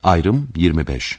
Ayrım 25.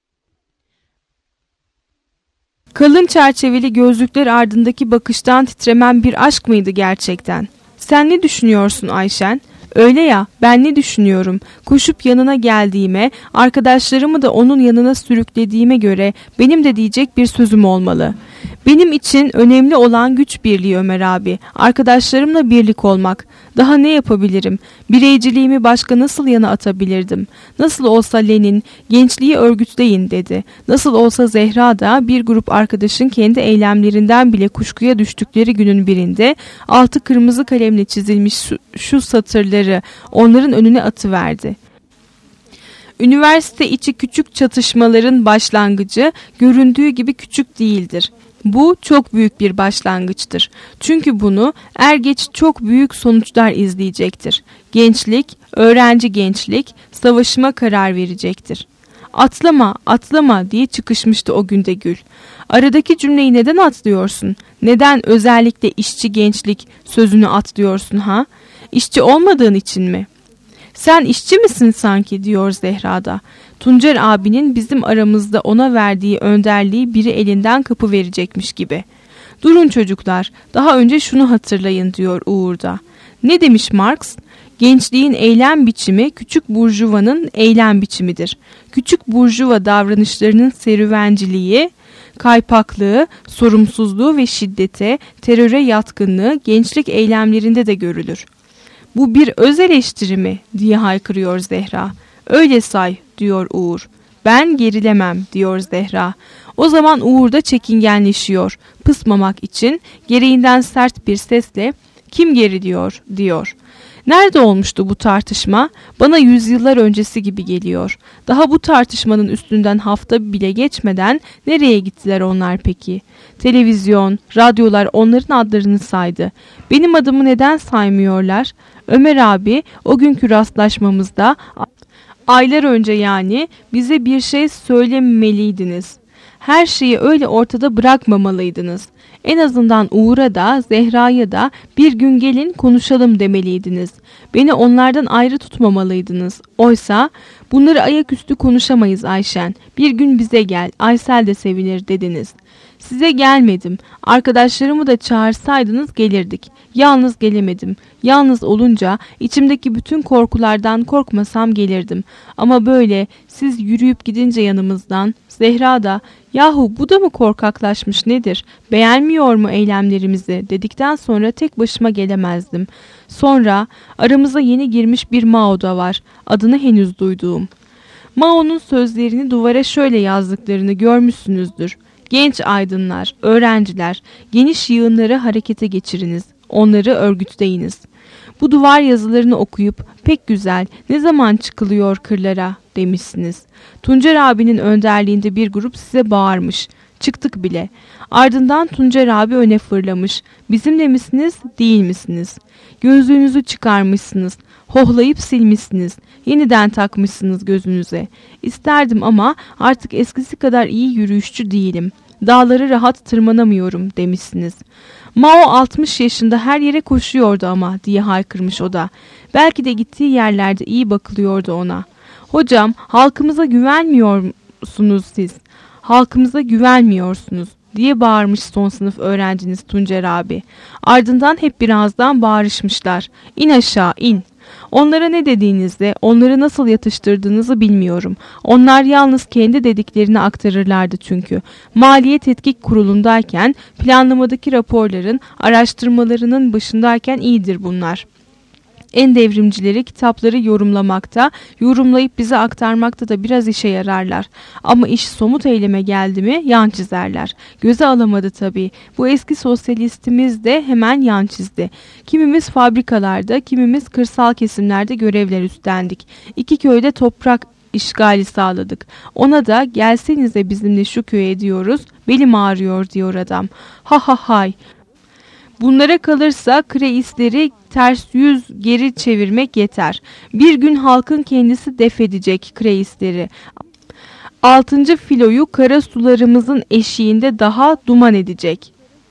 Kalın çerçeveli gözlükler ardındaki bakıştan titremen bir aşk mıydı gerçekten? Sen ne düşünüyorsun Ayşen? Öyle ya, ben ne düşünüyorum? Koşup yanına geldiğime, arkadaşlarımı da onun yanına sürüklediğime göre benim de diyecek bir sözüm olmalı. Benim için önemli olan güç birliği Ömer abi. Arkadaşlarımla birlik olmak. Daha ne yapabilirim? Bireyciliğimi başka nasıl yana atabilirdim? Nasıl olsa Lenin, gençliği örgütleyin dedi. Nasıl olsa Zehra da bir grup arkadaşın kendi eylemlerinden bile kuşkuya düştükleri günün birinde altı kırmızı kalemle çizilmiş şu satırları onların önüne atıverdi. Üniversite içi küçük çatışmaların başlangıcı göründüğü gibi küçük değildir. Bu çok büyük bir başlangıçtır. Çünkü bunu er geç çok büyük sonuçlar izleyecektir. Gençlik, öğrenci gençlik, savaşıma karar verecektir. Atlama, atlama diye çıkışmıştı o günde Gül. Aradaki cümleyi neden atlıyorsun? Neden özellikle işçi gençlik sözünü atlıyorsun ha? İşçi olmadığın için mi? Sen işçi misin sanki diyor Zehra da. Tuncer abinin bizim aramızda ona verdiği önderliği biri elinden kapıverecekmiş gibi. Durun çocuklar, daha önce şunu hatırlayın diyor Uğur da. Ne demiş Marx? Gençliğin eylem biçimi küçük burjuvanın eylem biçimidir. Küçük burjuva davranışlarının serüvenciliği, kaypaklığı, sorumsuzluğu ve şiddete, teröre yatkınlığı gençlik eylemlerinde de görülür. Bu bir öz eleştiri mi diye haykırıyor Zehra. Öyle say diyor Uğur. Ben gerilemem diyor Zehra. O zaman Uğur da çekingenleşiyor. Pısmamak için gereğinden sert bir sesle kim geriliyor diyor. Nerede olmuştu bu tartışma? Bana yüzyıllar öncesi gibi geliyor. Daha bu tartışmanın üstünden hafta bile geçmeden nereye gittiler onlar peki? Televizyon, radyolar onların adlarını saydı. Benim adımı neden saymıyorlar? Ömer abi o günkü rastlaşmamızda aylar önce yani bize bir şey söylemeliydiniz. Her şeyi öyle ortada bırakmamalıydınız. En azından Uğur'a da Zehra'ya da bir gün gelin konuşalım demeliydiniz. Beni onlardan ayrı tutmamalıydınız. Oysa bunları ayaküstü konuşamayız Ayşen. Bir gün bize gel, Aysel de sevinir dediniz. Size gelmedim. Arkadaşlarımı da çağırsaydınız gelirdik. Yalnız gelemedim. Yalnız olunca içimdeki bütün korkulardan korkmasam gelirdim. Ama böyle siz yürüyüp gidince yanımızdan Zehra da yahu bu da mı korkaklaşmış nedir? Beğenmiyor mu eylemlerimizi dedikten sonra tek başıma gelemezdim. Sonra aramıza yeni girmiş bir Mao da var. Adını henüz duyduğum. Mao'nun sözlerini duvara şöyle yazdıklarını görmüşsünüzdür. Genç aydınlar, öğrenciler, geniş yığınları harekete geçiriniz. Onları örgütleyiniz. Bu duvar yazılarını okuyup pek güzel, ne zaman çıkılıyor kırlara demişsiniz. Tuncer abinin önderliğinde bir grup size bağırmış. Çıktık bile. Ardından Tuncer abi öne fırlamış. Bizimle misiniz, değil misiniz? Gözlüğünüzü çıkarmışsınız. Hohlayıp silmişsiniz. Yeniden takmışsınız gözünüze. İsterdim ama artık eskisi kadar iyi yürüyüşçü değilim. Dağları rahat tırmanamıyorum demişsiniz. Mao 60 yaşında her yere koşuyordu ama diye haykırmış o da. Belki de gittiği yerlerde iyi bakılıyordu ona. Hocam halkımıza güvenmiyorsunuz siz. Halkımıza güvenmiyorsunuz diye bağırmış son sınıf öğrenciniz Tuncer abi. Ardından hep birazdan bağırışmışlar. İn aşağı in. Onlara ne dediğinizde, onları nasıl yatıştırdığınızı bilmiyorum. Onlar yalnız kendi dediklerini aktarırlardı çünkü. Maliye Tetkik Kurulu'ndayken, planlamadaki raporların, araştırmalarının başındayken iyidir bunlar. En devrimcileri kitapları yorumlamakta, yorumlayıp bize aktarmakta da biraz işe yararlar. Ama iş somut eyleme geldi mi yan çizerler. Göze alamadı tabii. Bu eski sosyalistimiz de hemen yan çizdi. Kimimiz fabrikalarda, kimimiz kırsal kesimlerde görevler üstlendik. 2 köyde toprak işgali sağladık. Ona da gelsenize bizimle şu köye diyoruz. Belim ağrıyor diyor adam. Ha ha hay. Bunlara kalırsa kreisleri ters yüz geri çevirmek yeter. Bir gün halkın kendisi def edecek kreisleri. 6. filoyu kara sularımızın eşiğinde daha duman edecek.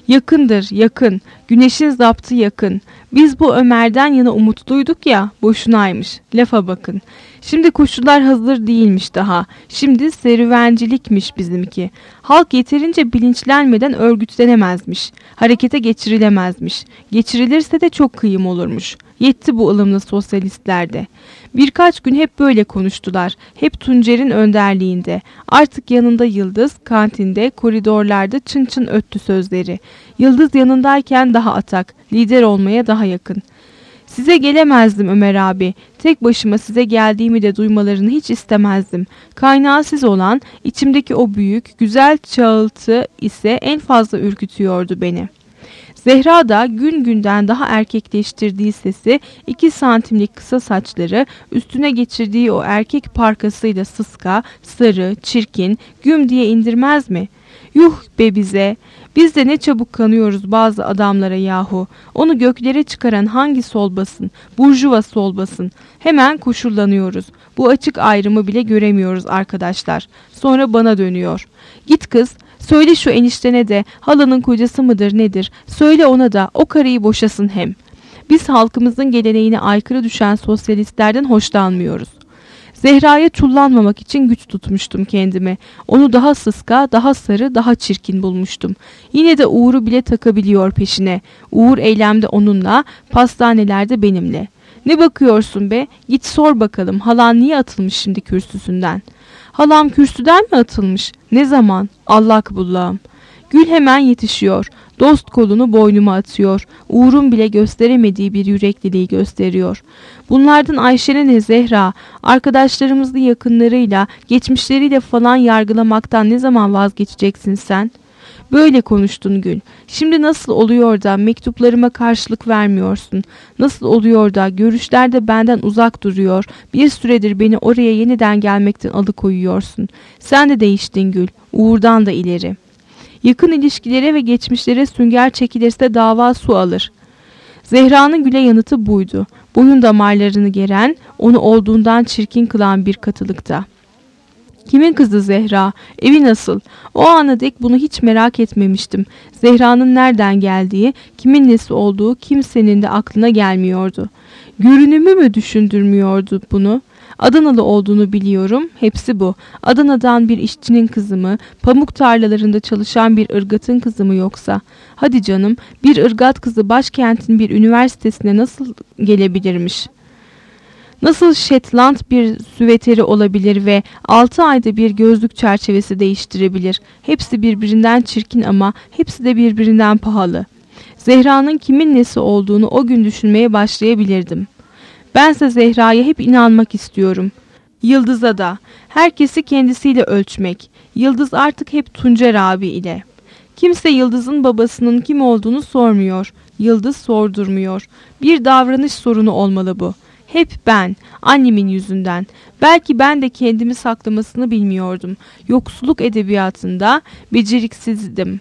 Yakındır, yakın. Güneşin zaptı yakın. Biz bu Ömer'den yana umutluyduk ya, boşunaymış. Lafa bakın. Şimdi koşullar hazır değilmiş daha. Şimdi serüvencilikmiş bizimki. Halk yeterince bilinçlenmeden örgütlenemezmiş. Harekete geçirilemezmiş. Geçirilirse de çok kıyım olurmuş. Yetti bu ılımlı sosyalistlerde. Birkaç gün hep böyle konuştular. Hep Tuncer'in önderliğinde. Artık yanında Yıldız, kantinde, koridorlarda çın çın öttü sözleri. Yıldız yanındayken daha atak, lider olmaya daha yakın. Size gelemezdim Ömer abi. Tek başıma size geldiğimi de duymalarını hiç istemezdim. Kaynağı siz olan içimdeki o büyük, güzel çağıltı ise en fazla ürkütüyordu beni. Zehra da gün günden daha erkekleştirdiği sesi, 2 santimlik kısa saçları, üstüne geçirdiği o erkek parkasıyla sıska, sarı, çirkin, güm diye indirmez mi? Yuh be bize! Biz de ne çabuk kanıyoruz bazı adamlara yahu. Onu göklere çıkaran hangi sol basın? Burjuva sol basın. Hemen koşullanıyoruz. Bu açık ayrımı bile göremiyoruz arkadaşlar. Sonra bana dönüyor. Git kız, söyle şu eniştene de halanın kocası mıdır nedir? Söyle ona da o karıyı boşasın hem. Biz halkımızın geleneğine aykırı düşen sosyalistlerden hoşlanmıyoruz. Zehra'ya çullanmamak için güç tutmuştum kendimi. Onu daha sıska, daha sarı, daha çirkin bulmuştum. Yine de Uğur'u bile takabiliyor peşine. Uğur eylemde onunla, pastanelerde benimle. Ne bakıyorsun be? Git sor bakalım halan niye atılmış şimdi kürsüsünden? Halam kürsüden mi atılmış? Ne zaman? Allak bullağım. Gül hemen yetişiyor. Dost kolunu boynuma atıyor. Uğur'un bile gösteremediği bir yürekliliği gösteriyor. Bunlardan Ayşe'ne ne Zehra? Arkadaşlarımızı yakınlarıyla, geçmişleriyle falan yargılamaktan ne zaman vazgeçeceksin sen? Böyle konuştun Gül. Şimdi nasıl oluyor da mektuplarıma karşılık vermiyorsun? Nasıl oluyor da görüşlerde benden uzak duruyor? Bir süredir beni oraya yeniden gelmekten alıkoyuyorsun. Sen de değiştin Gül. Uğur'dan da ileri. Yakın ilişkilere ve geçmişlere sünger çekilirse dava su alır. Zehra'nın Gül'e yanıtı buydu. Boyun damarlarını geren, onu olduğundan çirkin kılan bir katılıkta. Kimin kızı Zehra? Evi nasıl? O ana dek bunu hiç merak etmemiştim. Zehra'nın nereden geldiği, kimin nesi olduğu kimsenin de aklına gelmiyordu. Görünümü mü düşündürmüyordu bunu? Adanalı olduğunu biliyorum. Hepsi bu. Adana'dan bir işçinin kızı mı? Pamuk tarlalarında çalışan bir ırgatın kızı mı yoksa? Hadi canım, bir ırgat kızı başkentin bir üniversitesine nasıl gelebilirmiş? Nasıl Shetland bir süveteri olabilir ve 6 ayda bir gözlük çerçevesi değiştirebilir? Hepsi birbirinden çirkin ama hepsi de birbirinden pahalı. Zehra'nın kimin nesi olduğunu o gün düşünmeye başlayabilirdim. Bense Zehra'ya hep inanmak istiyorum. Yıldız'a da. Herkesi kendisiyle ölçmek. Yıldız artık hep Tuncer abi ile. Kimse Yıldız'ın babasının kim olduğunu sormuyor. Yıldız sordurmuyor. Bir davranış sorunu olmalı bu. Hep ben, annemin yüzünden. Belki ben de kendimi saklamasını bilmiyordum. Yoksulluk edebiyatında beceriksizdim.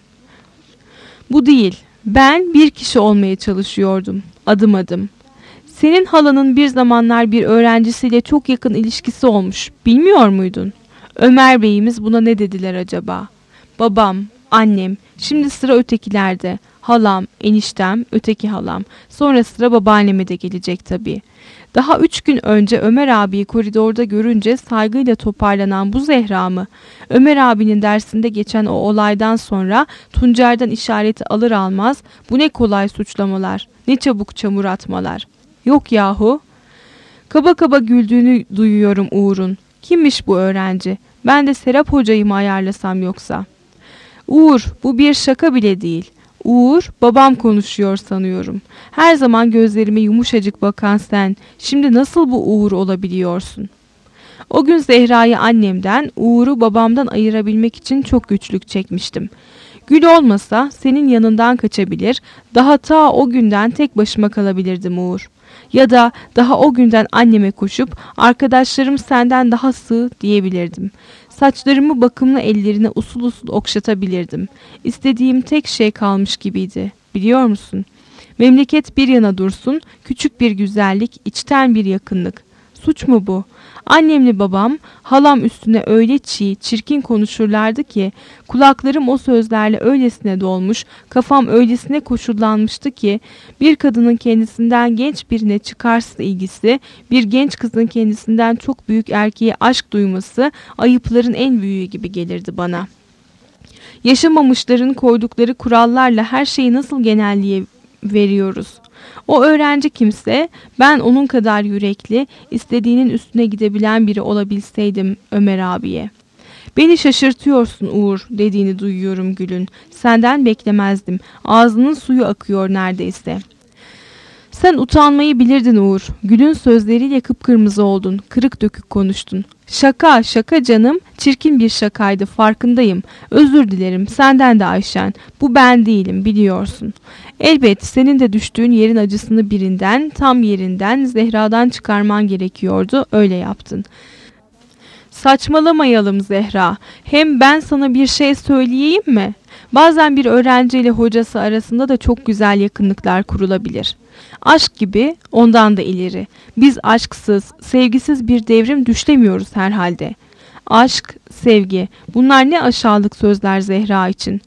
Bu değil. Ben bir kişi olmaya çalışıyordum. Adım adım. Senin halanın bir zamanlar bir öğrencisiyle çok yakın ilişkisi olmuş. Bilmiyor muydun? Ömer Bey'imiz buna ne dediler acaba? Babam, annem, şimdi sıra ötekilerde. Halam, eniştem, öteki halam. Sonra sıra babaanneme de gelecek tabii. Daha 3 gün önce Ömer abiyi koridorda görünce saygıyla toparlanan bu Zehra mı? Ömer abinin dersinde geçen o olaydan sonra Tuncer'den işareti alır almaz bu ne kolay suçlamalar, ne çabuk çamur atmalar. Yok yahu. Kaba kaba güldüğünü duyuyorum Uğur'un. Kimmiş bu öğrenci? Ben de Serap hocayı mı ayarlasam yoksa? Uğur, bu bir şaka bile değil. Uğur, babam konuşuyor sanıyorum. Her zaman gözlerime yumuşacık bakan sen, şimdi nasıl bu Uğur olabiliyorsun? O gün Zehra'yı annemden, Uğur'u babamdan ayırabilmek için çok güçlük çekmiştim. Gül olmasa senin yanından kaçabilir, daha ta o günden tek başıma kalabilirdim Uğur. Ya da daha o günden anneme koşup arkadaşlarım senden daha sığ diyebilirdim. Saçlarımı bakımlı ellerine usul usul okşatabilirdim. İstediğim tek şey kalmış gibiydi. Biliyor musun? Memleket bir yana dursun, küçük bir güzellik, içten bir yakınlık. Suç mu bu? Annemle babam halam üstüne öyle çiğ, çirkin konuşurlardı ki kulaklarım o sözlerle öylesine dolmuş, kafam öylesine koşullanmıştı ki bir kadının kendisinden genç birine çıkarsız ilgisi, bir genç kızın kendisinden çok büyük erkeğe aşk duyması ayıpların en büyüğü gibi gelirdi bana. Yaşamamışların koydukları kurallarla her şeyi nasıl genelliğe veriyoruz? O öğrenci kimse, ben onun kadar yürekli, istediğinin üstüne gidebilen biri olabilseydim Ömer abiye. Beni şaşırtıyorsun Uğur dediğini duyuyorum Gül'ün. Senden beklemezdim. Ağzının suyu akıyor neredeyse. Sen utanmayı bilirdin Uğur. Gül'ün sözleriyle kıpkırmızı oldun. Kırık dökük konuştun. Şaka, şaka canım. Çirkin bir şakaydı, farkındayım. Özür dilerim, senden de Ayşen. Bu ben değilim, biliyorsun. Elbet senin de düştüğün yerin acısını birinden, tam yerinden, Zehra'dan çıkarman gerekiyordu. Öyle yaptın. Saçmalamayalım Zehra. Hem ben sana bir şey söyleyeyim mi? Bazen bir öğrenciyle hocası arasında da çok güzel yakınlıklar kurulabilir. Aşk gibi, ondan da ileri. Biz aşksız, sevgisiz bir devrim düşlemiyoruz herhalde. Aşk, sevgi, bunlar ne aşağılık sözler Zehra için.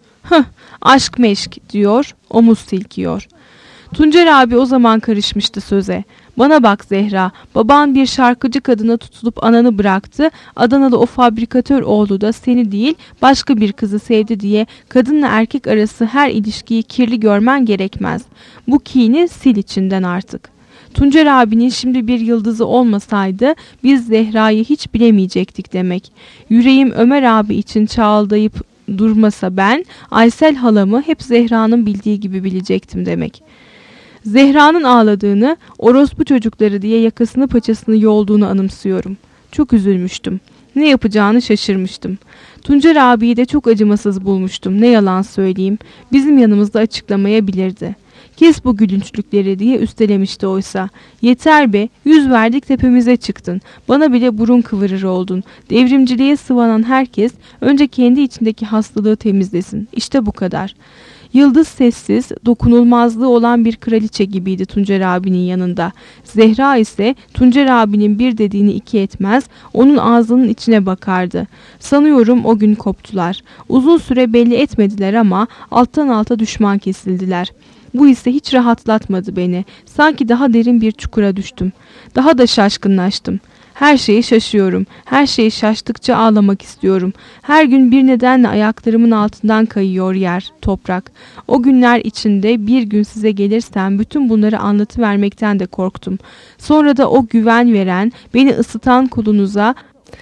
Aşk meşk diyor, omuz silkiyor. Tuncer abi o zaman karışmıştı söze. Bana bak Zehra, baban bir şarkıcı kadına tutulup ananı bıraktı. Adanalı o fabrikatör oğlu da seni değil başka bir kızı sevdi diye kadınla erkek arası her ilişkiyi kirli görmen gerekmez. Bu kini sil içinden artık. Tuncer abinin şimdi bir yıldızı olmasaydı biz Zehra'yı hiç bilemeyecektik demek. Yüreğim Ömer abi için çağıldayıp durmasa ben Aysel halamı hep Zehra'nın bildiği gibi bilecektim demek. Zehra'nın ağladığını, orospu çocukları diye yakasını paçasını yolduğunu anımsıyorum. Çok üzülmüştüm. Ne yapacağını şaşırmıştım. Tuncer abiyi de çok acımasız bulmuştum. Ne yalan söyleyeyim. Bizim yanımızda açıklamayabilirdi. Kes bu gülünçlükleri diye üstelemişti oysa. Yeter be, yüz verdik tepemize çıktın. Bana bile burun kıvırır oldun. Devrimciliğe sıvanan herkes önce kendi içindeki hastalığı temizlesin. İşte bu kadar. Yıldız sessiz, dokunulmazlığı olan bir kraliçe gibiydi Tuncer abinin yanında. Zehra ise Tuncer abinin bir dediğini iki etmez, onun ağzının içine bakardı. Sanıyorum o gün koptular. Uzun süre belli etmediler ama alttan alta düşman kesildiler. Bu ise hiç rahatlatmadı beni. Sanki daha derin bir çukura düştüm. Daha da şaşkınlaştım. Her şeyi şaşıyorum. Her şeyi şaştıkça ağlamak istiyorum. Her gün bir nedenle ayaklarımın altından kayıyor yer, toprak. O günler içinde bir gün size gelirsem bütün bunları anlatıvermekten de korktum. Sonra da o güven veren, beni ısıtan kulunuza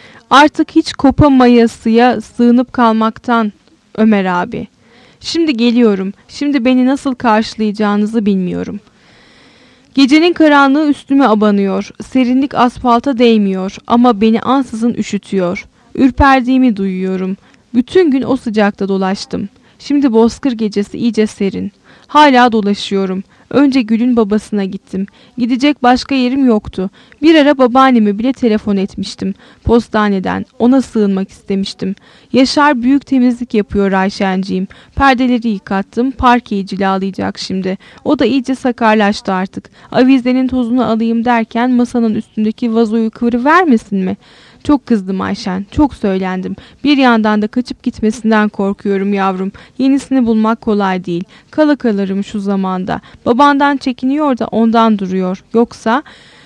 artık hiç kopamayasıya sığınıp kalmaktan Ömer abi. Şimdi geliyorum. Şimdi beni nasıl karşılayacağınızı bilmiyorum. Gecenin karanlığı üstüme abanıyor. Serinlik asfalta değmiyor ama beni ansızın üşütüyor. Ürperdiğimi duyuyorum. Bütün gün o sıcakta dolaştım. Şimdi bozkır gecesi iyice serin. Hala dolaşıyorum. Önce Gül'ün babasına gittim. Gidecek başka yerim yoktu. Bir ara babaanneme bile telefon etmiştim. Postaneden. Ona sığınmak istemiştim. Yaşar büyük temizlik yapıyor Ayşenciğim. Perdeleri yıkattım. Parkeyi cilalayacak şimdi. O da iyice sakarlaştı artık. Avizenin tozunu alayım derken masanın üstündeki vazoyu kıvırıvermesin mi? Çok kızdım Ayşen, çok söylendim. Bir yandan da kaçıp gitmesinden korkuyorum yavrum. Yenisini bulmak kolay değil. Kala kalırım şu zamanda. Babandan çekiniyor da ondan duruyor. Yoksa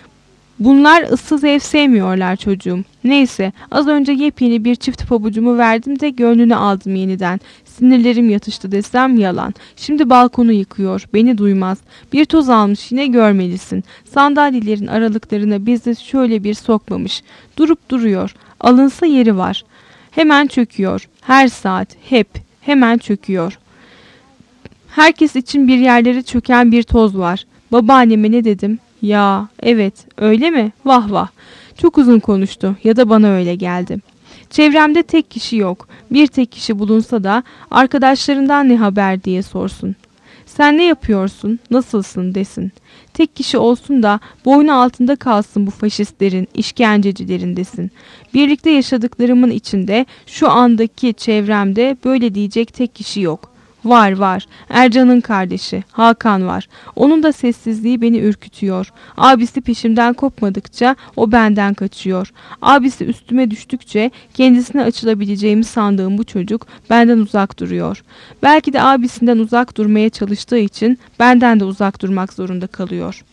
bunlar ıssız ev sevmiyorlar çocuğum. Neyse, az önce yepyeni bir çift pabucumu verdim de gönlünü aldım yeniden. Sinirlerim yatıştı desem yalan. Şimdi balkonu yıkıyor. Beni duymaz. Bir toz almış yine görmelisin. Sandalyelerin aralıklarına bezi şöyle bir sokmamış. Durup duruyor. Alınsa yeri var. Hemen çöküyor. Her saat. Hep. Hemen çöküyor. Herkes için bir yerlere çöken bir toz var. Babaanneme ne dedim? Ya evet öyle mi? Vah vah. Çok uzun konuştu ya da bana öyle geldi. Çevremde tek kişi yok. Bir tek kişi bulunsa da arkadaşlarından ne haber diye sorsun. Sen ne yapıyorsun, nasılsın desin. Tek kişi olsun da boynu altında kalsın bu faşistlerin, işkencecilerin desin. Birlikte yaşadıklarımın içinde şu andaki çevremde böyle diyecek tek kişi yok. Var. Ercan'ın kardeşi Hakan var. Onun da sessizliği beni ürkütüyor. Abisi peşimden kopmadıkça o benden kaçıyor. Abisi üstüme düştükçe kendisine açılabileceğimi sandığım bu çocuk benden uzak duruyor. Belki de abisinden uzak durmaya çalıştığı için benden de uzak durmak zorunda kalıyor.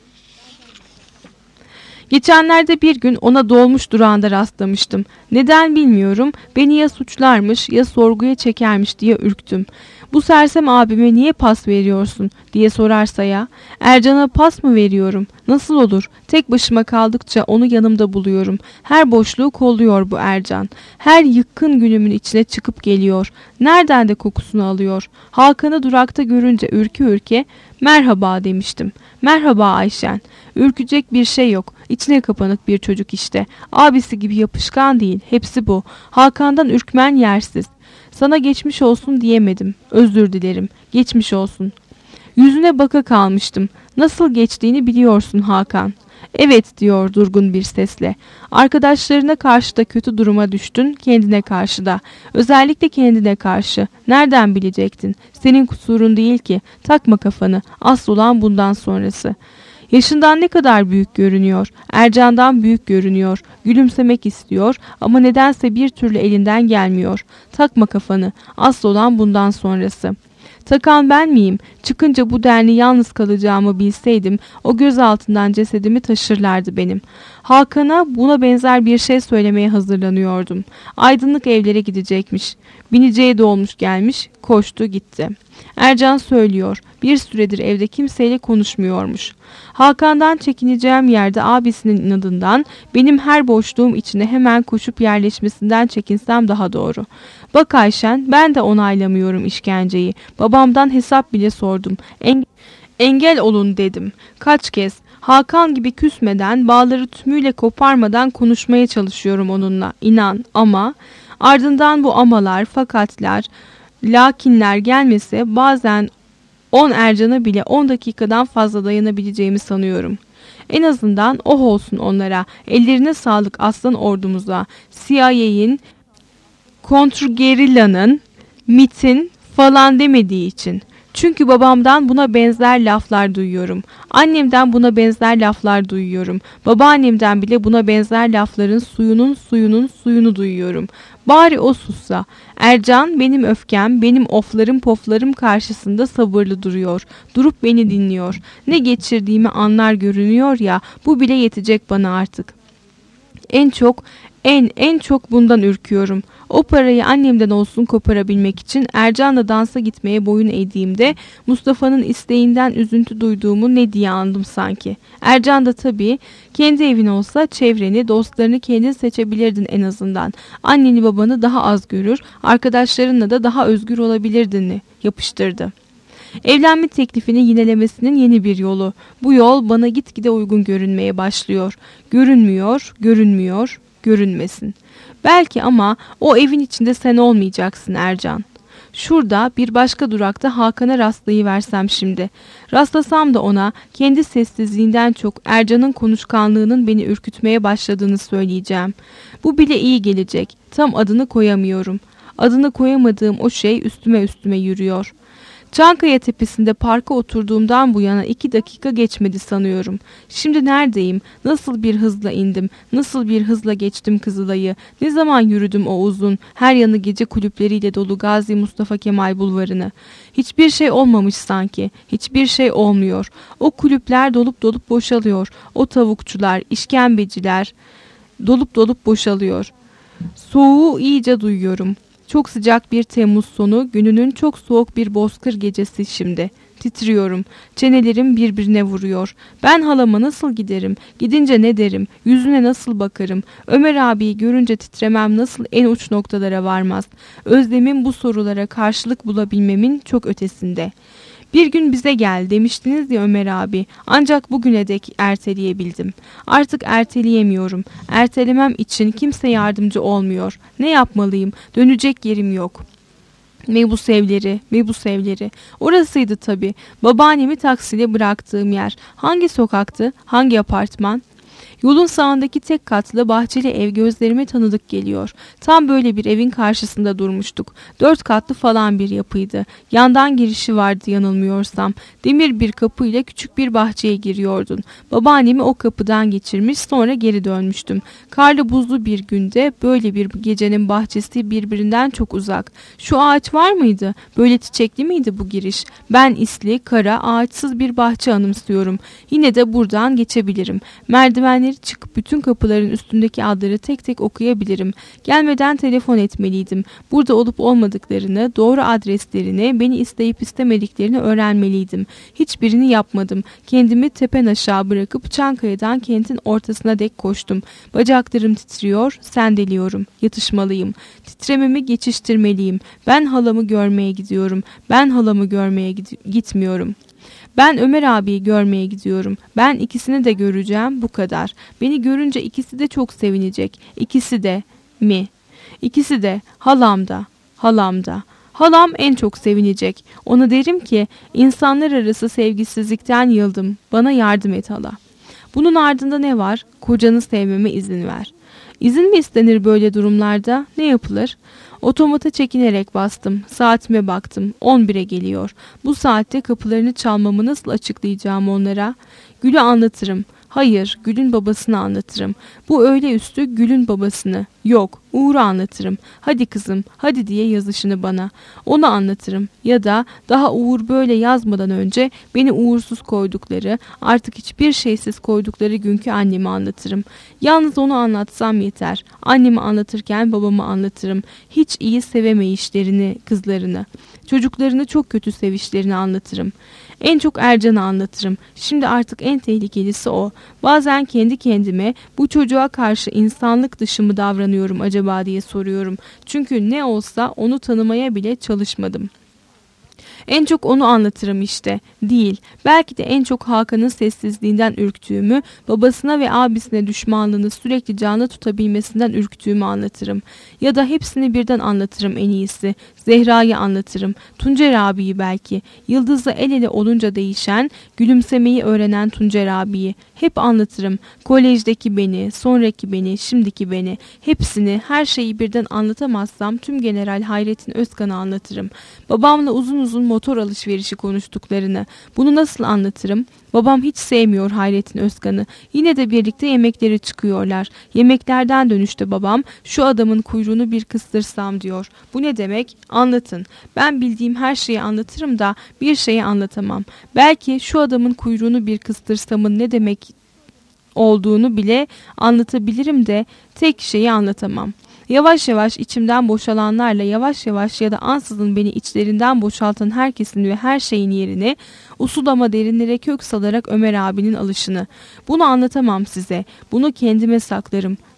Geçenlerde bir gün ona dolmuş durağında rastlamıştım. Neden bilmiyorum, beni ya suçlarmış ya sorguya çekermiş diye ürktüm. Bu sersem abime niye pas veriyorsun diye sorarsa ya, Ercan'a pas mı veriyorum? Nasıl olur? Tek başıma kaldıkça onu yanımda buluyorum. Her boşluğu kolluyor bu Ercan. Her yıkkın günümün içine çıkıp geliyor. Nereden de kokusunu alıyor. Hakan'ı durakta görünce ürke merhaba demiştim. Merhaba Ayşen. Ürkecek bir şey yok. İçine kapanık bir çocuk işte. Abisi gibi yapışkan değil. Hepsi bu. Hakan'dan ürkmen yersiz. Sana geçmiş olsun diyemedim. Özür dilerim. Geçmiş olsun. Yüzüne baka kalmıştım. Nasıl geçtiğini biliyorsun Hakan. Evet diyor durgun bir sesle. Arkadaşlarına karşı da kötü duruma düştün, kendine karşı da. Özellikle kendine karşı. Nereden bilecektin? Senin kusurun değil ki. Takma kafanı. Asıl olan bundan sonrası. Yaşından ne kadar büyük görünüyor. Ercan'dan büyük görünüyor. Gülümsemek istiyor ama nedense bir türlü elinden gelmiyor. Takma kafanı. Asıl olan bundan sonrası. Takan ben miyim? Çıkınca bu denli yalnız kalacağımı bilseydim o göz altından cesedimi taşırlardı benim. Hakan'a buna benzer bir şey söylemeye hazırlanıyordum. Aydınlık evlere gidecekmiş. Bineceği dolmuş gelmiş, koştu gitti. Ercan söylüyor. Bir süredir evde kimseyle konuşmuyormuş. Hakan'dan çekineceğim yerde abisinin inadından, benim her boşluğum içine hemen koşup yerleşmesinden çekinsem daha doğru. Bak Ayşen, ben de onaylamıyorum işkenceyi. Babamdan hesap bile sordum. Engel olun dedim. Kaç kez. Hakan gibi küsmeden, bağları tümüyle koparmadan konuşmaya çalışıyorum onunla. İnan ama ardından bu amalar, fakatlar, lakinler gelmese bazen 10 Ercan'a bile 10 dakikadan fazla dayanabileceğimi sanıyorum. En azından oh olsun onlara. Ellerine sağlık aslan ordumuza. CIA'in, kontrgerillanın, MIT'in falan demediği için. Çünkü babamdan buna benzer laflar duyuyorum. Annemden buna benzer laflar duyuyorum. Babaannemden bile buna benzer lafların suyunu duyuyorum. Bari o sussa. Ercan benim öfkem, benim oflarım poflarım karşısında sabırlı duruyor. Durup beni dinliyor. Ne geçirdiğimi anlar görünüyor ya, bu bile yetecek bana artık. En çok bundan ürküyorum. O parayı annemden olsun koparabilmek için Ercan'la dansa gitmeye boyun eğdiğimde Mustafa'nın isteğinden üzüntü duyduğumu ne diye andım sanki. Ercan da tabii kendi evin olsa çevreni, dostlarını kendin seçebilirdin en azından. Anneni babanı daha az görür, arkadaşlarınla da daha özgür olabilirdin yapıştırdı. Evlenme teklifini yinelemesinin yeni bir yolu. Bu yol bana gitgide uygun görünmeye başlıyor. Görünmesin. Belki ama o evin içinde sen olmayacaksın Ercan. Şurada bir başka durakta Hakan'a rastlayıversem şimdi. Rastlasam da ona kendi sessizliğinden çok Ercan'ın konuşkanlığının beni ürkütmeye başladığını söyleyeceğim. Bu bile iyi gelecek. Tam adını koyamıyorum. Adını koyamadığım o şey üstüme yürüyor. Çankaya Tepesi'nde parka oturduğumdan bu yana 2 dakika geçmedi sanıyorum. Şimdi neredeyim? Nasıl bir hızla indim? Nasıl bir hızla geçtim Kızılay'ı? Ne zaman yürüdüm o uzun, her yanı gece kulüpleriyle dolu Gazi Mustafa Kemal bulvarını? Hiçbir şey olmamış sanki. Hiçbir şey olmuyor. O kulüpler dolup boşalıyor. O tavukçular, işkembeciler dolup boşalıyor. Soğuğu iyice duyuyorum. Çok sıcak bir Temmuz sonu, gününün çok soğuk bir bozkır gecesi şimdi. Titriyorum. Çenelerim birbirine vuruyor. Ben halama nasıl giderim? Gidince ne derim? Yüzüne nasıl bakarım? Ömer abiyi görünce titremem nasıl en uç noktalara varmaz? Özlemim bu sorulara karşılık bulabilmemin çok ötesinde. Bir gün bize gel demiştiniz ya Ömer abi. Ancak bugüne dek erteleyebildim. Artık erteleyemiyorum. Ertelemem için kimse yardımcı olmuyor. Ne yapmalıyım? Dönecek yerim yok. Mebus evleri. Orasıydı tabii. Babaannemi taksiyle bıraktığım yer. Hangi sokaktı? Hangi apartman? Yolun sağındaki tek katlı bahçeli ev gözlerime tanıdık geliyor. Tam böyle bir evin karşısında durmuştuk. 4 katlı falan bir yapıydı. Yandan girişi vardı yanılmıyorsam. Demir bir kapıyla küçük bir bahçeye giriyordun. Babaannemi o kapıdan geçirmiş, sonra geri dönmüştüm. Karlı buzlu bir günde böyle bir gecenin bahçesi birbirinden çok uzak. Şu ağaç var mıydı? Böyle çiçekli miydi bu giriş? Ben isli, kara, ağaçsız bir bahçe anımsıyorum. Yine de buradan geçebilirim. Merdivenleri çıkıp bütün kapıların üstündeki adları tek tek okuyabilirim. Gelmeden telefon etmeliydim. Burada olup olmadıklarını, doğru adreslerini, beni isteyip istemediklerini öğrenmeliydim. Hiçbirini yapmadım. Kendimi tepen aşağı bırakıp Çankaya'dan kentin ortasına dek koştum. Bacaklarım titriyor, sendeliyorum. Yatışmalıyım. Titrememi geçiştirmeliyim. Ben halamı görmeye gidiyorum. Ben halamı görmeye gitmiyorum. Ben Ömer abiyi görmeye gidiyorum. Ben ikisini de göreceğim, bu kadar. Beni görünce ikisi de çok sevinecek. İkisi de mi? İkisi de, halam da, halam da. Halam en çok sevinecek. Ona derim ki, insanlar arası sevgisizlikten yıldım. Bana yardım et hala. Bunun ardında ne var? Kocanı sevmeme izin ver. İzin mi istenir böyle durumlarda? Ne yapılır? Otomata çekinerek bastım. Saatime baktım. 11'e geliyor. Bu saatte kapılarını çalmamı nasıl açıklayacağım onlara? Gül'ü anlatırım. Hayır, Gül'ün babasını anlatırım. Bu öğle üstü Gül'ün babasını. Yok, Uğur'u anlatırım. Hadi kızım, hadi diye yazışını bana. Onu anlatırım. Ya da daha Uğur böyle yazmadan önce beni uğursuz koydukları, artık hiçbir şeysiz koydukları günkü annemi anlatırım. Yalnız onu anlatsam yeter. Annemi anlatırken babamı anlatırım. Hiç iyi sevemeyişlerini, kızlarını. Çocuklarını çok kötü sevişlerini anlatırım. En çok Ercan'ı anlatırım. Şimdi artık en tehlikelisi o. Bazen kendi kendime bu çocuğa karşı insanlık dışı mı davranıyorum acaba diye soruyorum. Çünkü ne olsa onu tanımaya bile çalışmadım. En çok onu anlatırım işte. Değil. Belki de en çok Hakan'ın sessizliğinden ürktüğümü, babasına ve abisine düşmanlığını sürekli canlı tutabilmesinden ürktüğümü anlatırım. Ya da hepsini birden anlatırım en iyisi. Zehra'yı anlatırım. Tuncer abiyi belki. Yıldız'la el ele olunca değişen, gülümsemeyi öğrenen Tuncer abiyi. Hep anlatırım. Kolejdeki beni, sonraki beni, şimdiki beni. Hepsini, her şeyi birden anlatamazsam tüm General Hayrettin Özkan'ı anlatırım. Babamla uzun uzun motor alışverişi konuştuklarını. Bunu nasıl anlatırım? Babam hiç sevmiyor Hayrettin Özkan'ı. Yine de birlikte yemeklere çıkıyorlar. Yemeklerden dönüşte babam, şu adamın kuyruğunu bir kıstırsam diyor. Bu ne demek? Anlatın. Ben bildiğim her şeyi anlatırım da bir şeyi anlatamam. Belki şu adamın kuyruğunu bir kıstırsamın ne demek olduğunu bile anlatabilirim de tek şeyi anlatamam. Yavaş yavaş içimden boşalanlarla yavaş yavaş ya da ansızın beni içlerinden boşaltan herkesin ve her şeyin yerine usulama derinlere kök salarak Ömer abinin alışını. Bunu anlatamam size. Bunu kendime saklarım.